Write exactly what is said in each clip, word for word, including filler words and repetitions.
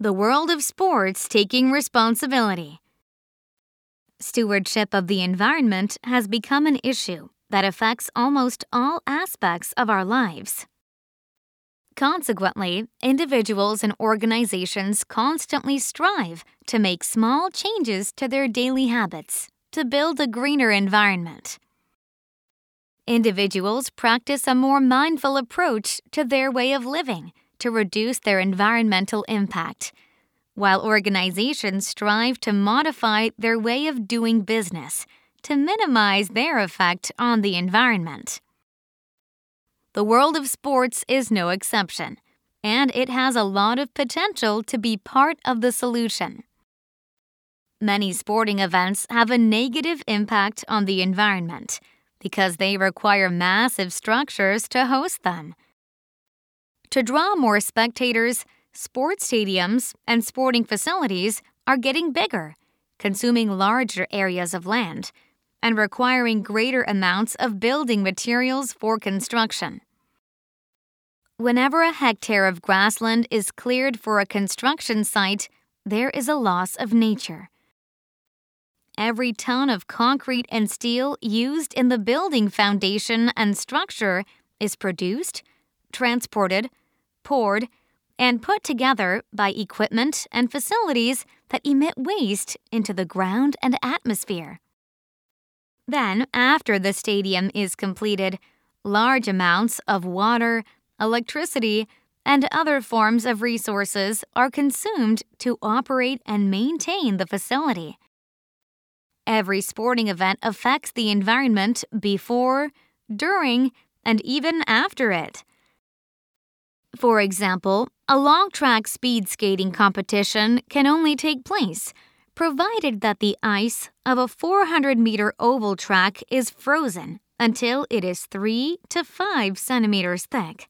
The world of sports taking responsibility. Stewardship of the environment has become an issue that affects almost all aspects of our lives. Consequently, individuals and organizations constantly strive to make small changes to their daily habits to build a greener environment. Individuals practice a more mindful approach to their way of living to reduce their environmental impact, while organizations strive to modify their way of doing business to minimize their effect on the environment. The world of sports is no exception, and it has a lot of potential to be part of the solution. Many sporting events have a negative impact on the environment because they require massive structures to host them. To draw more spectators, sports stadiums and sporting facilities are getting bigger, consuming larger areas of land, and requiring greater amounts of building materials for construction. Whenever a hectare of grassland is cleared for a construction site, there is a loss of nature. Every ton of concrete and steel used in the building foundation and structure is produced, transported, poured, and put together by equipment and facilities that emit waste into the ground and atmosphere. Then, after the stadium is completed, large amounts of water, electricity, and other forms of resources are consumed to operate and maintain the facility. Every sporting event affects the environment before, during, and even after it. For example, a long-track speed skating competition can only take place provided that the ice of a four hundred meter oval track is frozen until it is three to five centimeters thick.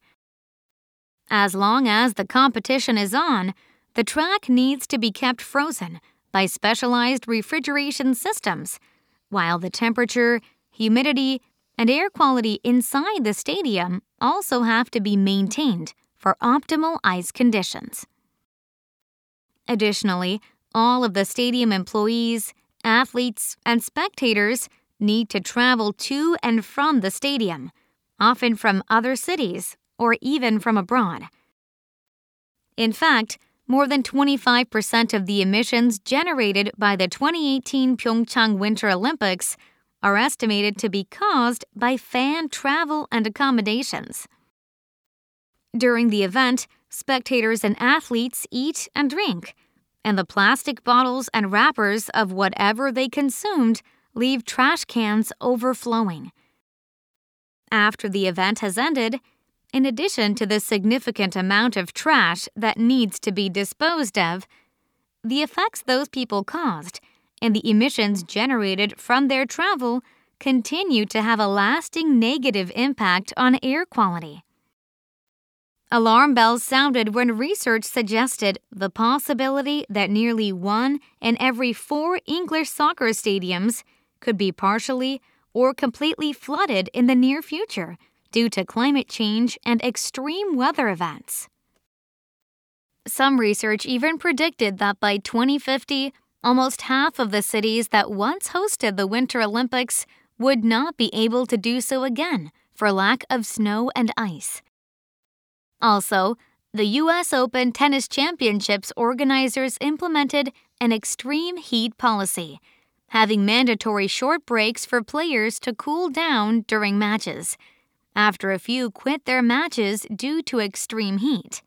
As long as the competition is on, the track needs to be kept frozen by specialized refrigeration systems, while the temperature, humidity, and air quality inside the stadium also have to be maintained for optimal ice conditions. Additionally, all of the stadium employees, athletes, and spectators need to travel to and from the stadium, often from other cities or even from abroad. In fact, more than twenty-five percent of the emissions generated by the twenty eighteen Pyeongchang Winter Olympics are estimated to be caused by fan travel and accommodations. During the event, spectators and athletes eat and drink, and the plastic bottles and wrappers of whatever they consumed leave trash cans overflowing. After the event has ended, in addition to the significant amount of trash that needs to be disposed of, the effects those people caused and the emissions generated from their travel continue to have a lasting negative impact on air quality. Alarm bells sounded when research suggested the possibility that nearly one in every four English soccer stadiums could be partially or completely flooded in the near future due to climate change and extreme weather events. Some research even predicted that by twenty fifty, almost half of the cities that once hosted the Winter Olympics would not be able to do so again for lack of snow and ice. Also, the U S Open Tennis Championships organizers implemented an extreme heat policy, having mandatory short breaks for players to cool down during matches, after a few quit their matches due to extreme heat.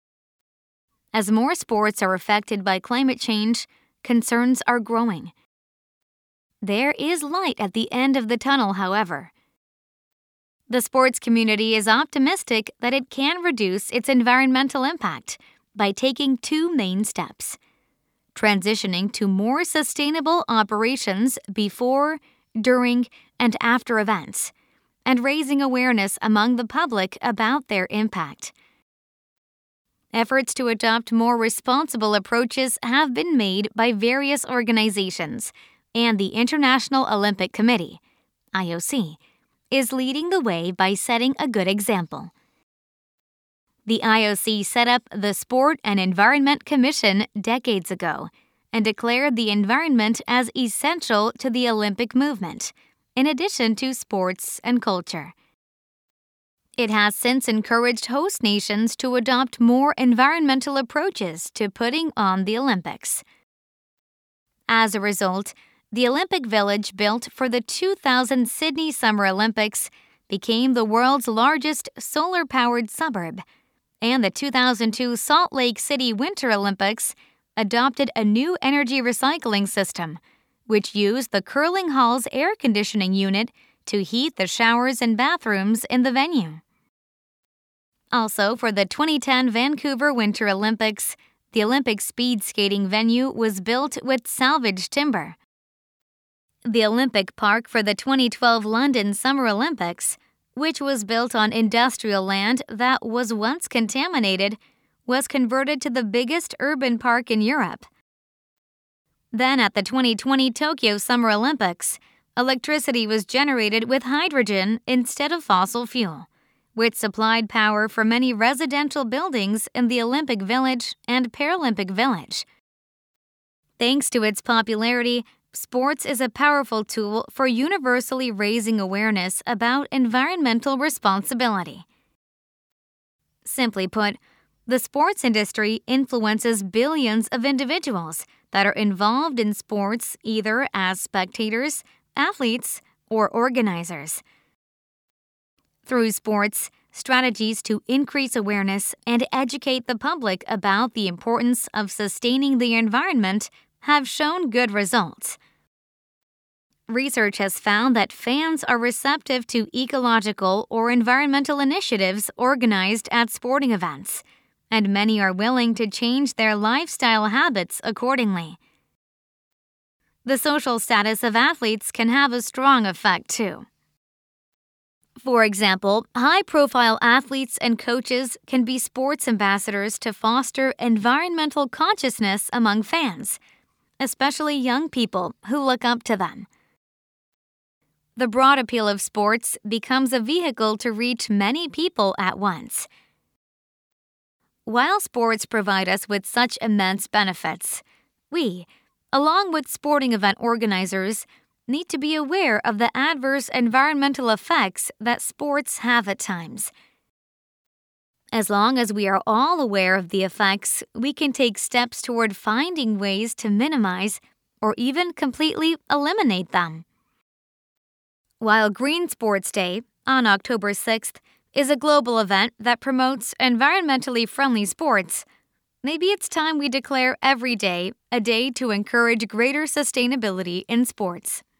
As more sports are affected by climate change, concerns are growing. There is light at the end of the tunnel, however. The sports community is optimistic that it can reduce its environmental impact by taking two main steps: transitioning to more sustainable operations before, during, and after events, and raising awareness among the public about their impact. Efforts to adopt more responsible approaches have been made by various organizations, and the International Olympic Committee, I O C, is leading the way by setting a good example. The I O C set up the Sport and Environment Commission decades ago and declared the environment as essential to the Olympic movement, in addition to sports and culture. It has since encouraged host nations to adopt more environmental approaches to putting on the Olympics. As a result, the Olympic Village built for the two thousand Sydney Summer Olympics became the world's largest solar-powered suburb, and the two thousand two Salt Lake City Winter Olympics adopted a new energy recycling system, which used the Curling Hall's air conditioning unit to heat the showers and bathrooms in the venue. Also, for the twenty ten Vancouver Winter Olympics, the Olympic speed skating venue was built with salvaged timber. The Olympic Park for the twenty twelve London Summer Olympics, which was built on industrial land that was once contaminated, was converted to the biggest urban park in Europe. Then at the twenty twenty Tokyo Summer Olympics, electricity was generated with hydrogen instead of fossil fuel, which supplied power for many residential buildings in the Olympic Village and Paralympic Village. Thanks to its popularity, sports is a powerful tool for universally raising awareness about environmental responsibility. Simply put, the sports industry influences billions of individuals that are involved in sports either as spectators, athletes, or organizers. Through sports, strategies to increase awareness and educate the public about the importance of sustaining the environment have shown good results. Research has found that fans are receptive to ecological or environmental initiatives organized at sporting events, and many are willing to change their lifestyle habits accordingly. The social status of athletes can have a strong effect, too. For example, high-profile athletes and coaches can be sports ambassadors to foster environmental consciousness among fans, especially young people who look up to them. The broad appeal of sports becomes a vehicle to reach many people at once. While sports provide us with such immense benefits, we, along with sporting event organizers, need to be aware of the adverse environmental effects that sports have at times. As long as we are all aware of the effects, we can take steps toward finding ways to minimize or even completely eliminate them. While Green Sports Day, on October sixth, is a global event that promotes environmentally friendly sports, maybe it's time we declare every day a day to encourage greater sustainability in sports.